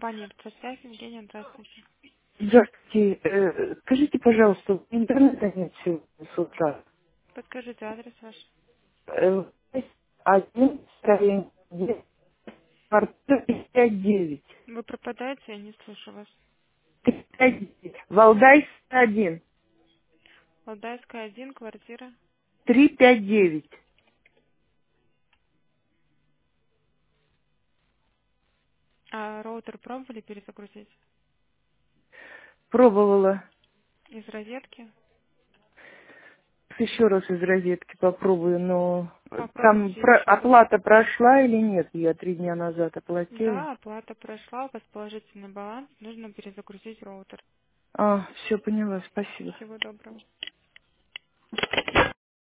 компания «Электросвязь». Евгения, здравствуйте. Здравствуйте. Скажите, пожалуйста, интернета нет сегодня с утра. Подскажите адрес ваш. Э, Один строение, квартира 559. Вы пропадаете, я не слышу вас. 359. Валдайская 1. Валдайская, 1, квартира. 359. А роутер пробовали перезагрузить? Пробовала. Из розетки? Еще раз из розетки попробую, но там Попробуйте еще раз. оплата прошла или нет? Я 3 дня назад оплатила. Да, оплата прошла, у вас положительный баланс, нужно перезагрузить роутер. Все поняла, спасибо. Всего доброго.